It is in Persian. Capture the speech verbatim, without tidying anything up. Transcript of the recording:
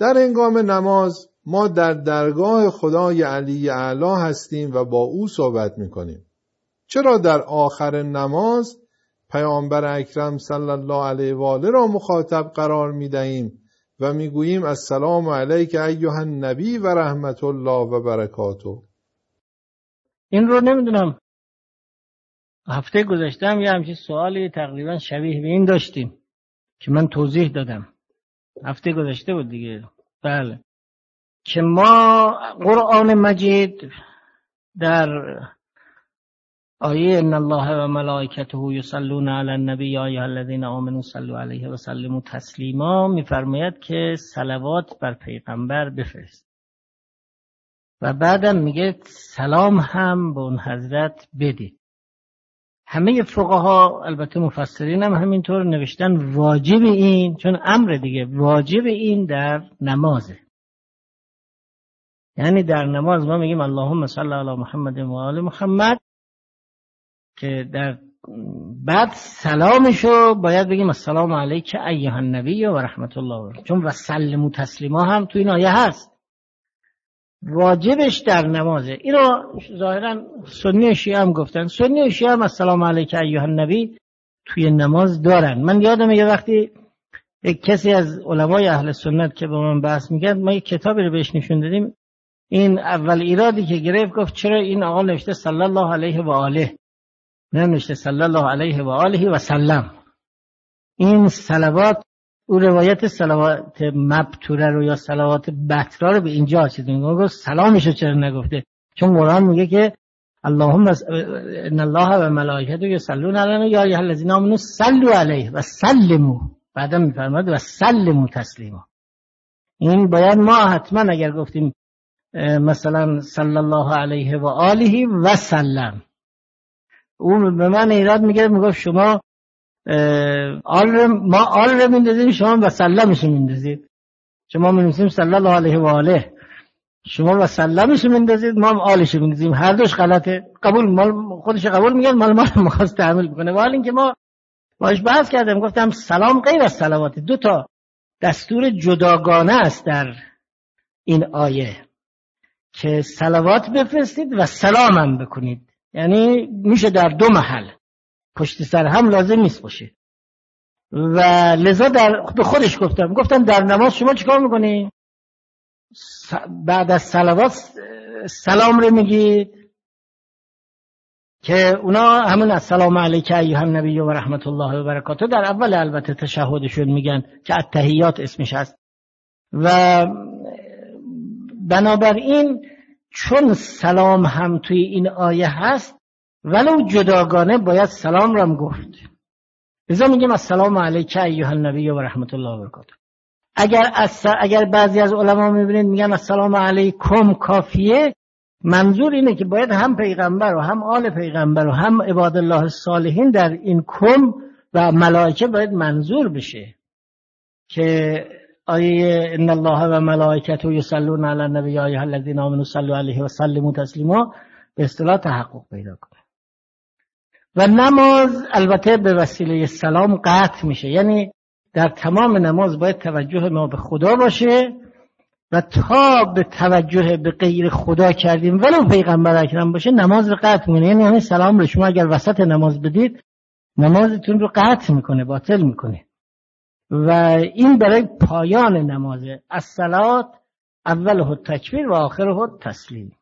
در هنگام نماز ما در درگاه خدای علی اعلی هستیم و با او صحبت میکنیم. چرا در آخر نماز پیامبر اکرم صلی الله علیه و آله را مخاطب قرار میدهیم و میگوییم السلام علیک ایها النبی و رحمت الله و برکاته؟ این رو نمیدونم، هفته گذشته هم یه همچین سوالی تقریبا شبیه به این داشتیم که من توضیح دادم. هفته گذشته بود دیگه. بله، که ما قرآن مجید در آیه ان الله و ملائکته یصلون علی النبی یا ایها الذین آمنوا صلوا علیه و سلموا تسلیما میفرماید که صلوات بر پیغمبر بفرست و بعدم میگه سلام هم به اون حضرت بدید. همه فقها البته مفسرین هم همینطور نوشتن واجب این، چون امر دیگه، واجب این در نمازه. یعنی در نماز ما میگیم اللهم صل علی محمد و آل محمد، که در بعد سلامشو باید بگیم السلام علیک ایها النبی و رحمت الله و برکاته، چون و سلموا تسلیما هم تو این آیه هست. واجبش در نمازه. اینو ظاهرا سنی شیعه هم گفتن. سنی شیعه هم السلام علیک ایها النبی توی نماز دارن. من یادم یه وقتی یک کسی از علمای اهل سنت که با من بحث میکرد، ما یک کتابی رو بهش نشون دادیم، این اول ایرادی که گرفت گفت چرا این آقا نوشته صلی الله علیه و آله، نه نوشته صلی الله علیه و آله و سلم. این صلوات، او روایت صلوات مبتوره رو یا صلوات بترا رو به اینجا چیز میگه، گفت سلامشو چرا نگفته؟ چون قرآن میگه که اللهم ان الله و ملائکته یصلون علی النبی یا ایها الذین آمنوا صلوا علیه و سلموا، بعدا میفرماد و سلموا تسلیما. این باید ما حتما اگر گفتیم مثلا صلی الله علیه و آله و سلم، اون به من ایراد میگه، میگه شما آل رو ما آل رو میندازیم، شما و سلمش میندازید. شما میندازیم صلی الله علیه و آله، شما و سلمش میندازید، ما هم آلش میندازیم. هر دوش غلطه. قبول مال خودش قبول میگن، مال ما رو میخواست تعمیل بکنه. ولی اینکه ما باش بحث کردم، گفتم سلام غیر از صلوات، دو تا دستور جداگانه است در این آیه که صلوات بفرستید و سلام هم بکنید. یعنی میشه در دو محل، پشت سر هم لازم نیست باشه. و لذا در به خودش گفتم گفتم در نماز شما چیکار میکنی؟ بعد از صلوات سلام رو میگید که اونا همون السلام علیک ایها النبی و رحمت الله و برکاته در اول البته تشهدشون میگن که التحیات اسمش هست. و بنابراین چون سلام هم توی این آیه هست، ولو جداگانه باید سلام رو هم گفت. لذا میگیم السلام علیک ایها النبی و رحمت الله و برکاته. اگر از اگر بعضی از علما میبینید میگن السلام علیکم کافیه، منظور اینه که باید هم پیغمبر و هم آل پیغمبر و هم عباد الله الصالحین در این کم و ملائکه باید منظور بشه که آیه ان الله و ملائکته یصلون علی النبی یا ایها الذین آمنوا صلوا علیه و سلموا تسلیما به اصطلاح تحقق پیدا کنه. و نماز البته به وسیله سلام قطع میشه. یعنی در تمام نماز باید توجه ما به خدا باشه و تا به توجه به غیر خدا کردیم ولو پیغمبر اکرم باشه نماز رو قطع میکنه. یعنی همین سلام رو شما اگر وسط نماز بدید نمازتون رو قطع میکنه، باطل میکنه. و این برای پایان نمازه. الصلات اوله التکبیر و آخره التسلیم.